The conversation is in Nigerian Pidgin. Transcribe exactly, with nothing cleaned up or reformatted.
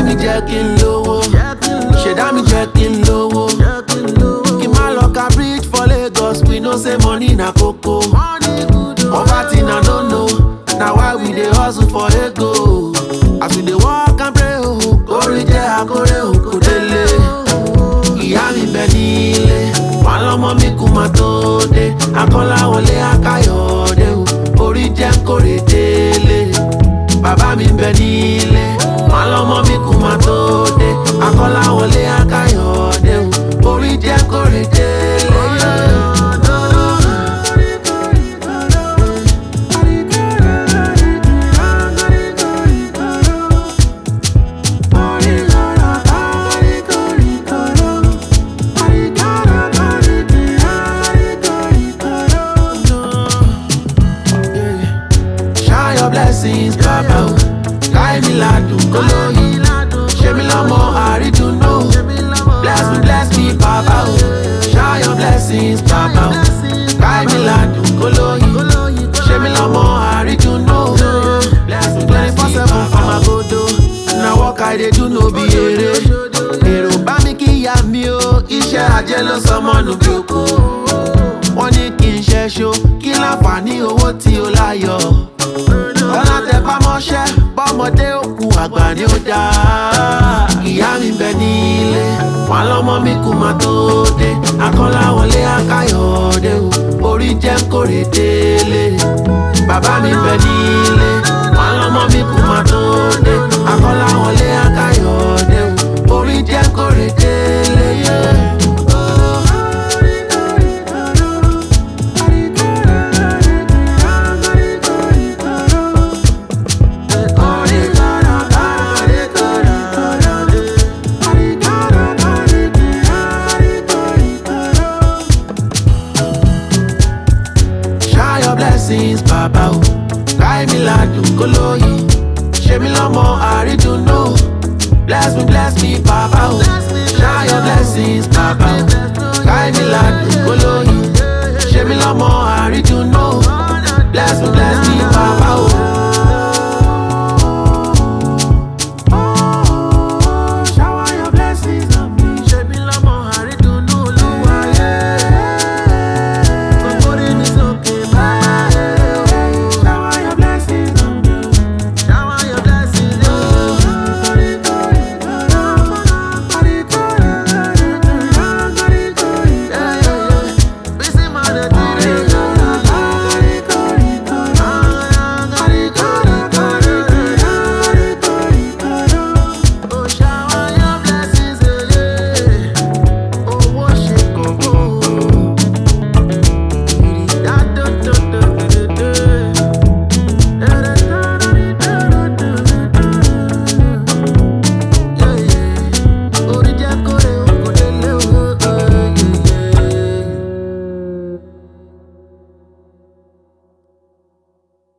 mi jẹ́ kí n lówó, ṣẹ̀dá mi jẹ́ kí n lówó. Kí má lọ ka bridge for Lagos, we know say money na koko. Poverty na no no, na why we dey hustle for ego. As we dey work and pray o, orí jẹ́ akórè o kò délé. Ìyá mi bẹ nílé, wọn lọ́mọ mi kú máa tó dé. Akọ́láwọlé Akáyọ̀dé o, orí jẹ́ kórè délé. Bàbá mi bẹ nílé, wọn lọ́mọ mi kú máa tó dé. Akọ́láwọlé Akáyọ̀dé o, orí jẹ́ kórè délé. Blessings, Baba. Guide me, ladu, koloyi. Show me love more, I don't know. Bless me, bless me, Baba. Shine your blessings, Baba. Guide me, ladu, koloyi. Show me love more, I don't know. Bless me, twenty-four seven for my godo. Now work I dey do no be ere. Èrò bá mi kí ya mi o, iṣẹ́ ajé ló sọmọ nù bí oko. Wọ́n ní kí n ṣẹ́ṣó, kí láǹfààní owó tí ó láyọ̀. Ọlá tẹ bá mọ́ṣẹ́, bọ́mọdé òkú àgbà ni ó dáa. Ìyá mi bẹ nílé, wọn lọ́mọ mi kú máa tó dé. Akọ́láwọlé Akáyọ̀dé o, orí jẹ́ kórè délé. Bàbá mi bẹ nílé, wọn lọ́mọ mi kú máa tó dé. Akọ́láwọlé Akáyọ̀dé o, orí jẹ́ kórè délé. Blessings, Baba. Guide me, ladu, koloyi. Show me love more, I don't know. Bless me, bless me, Baba. Shine your blessings, Baba. Guide me, ladu, koloyi. Show me love more, I don't know. Bless me, bless me, Baba.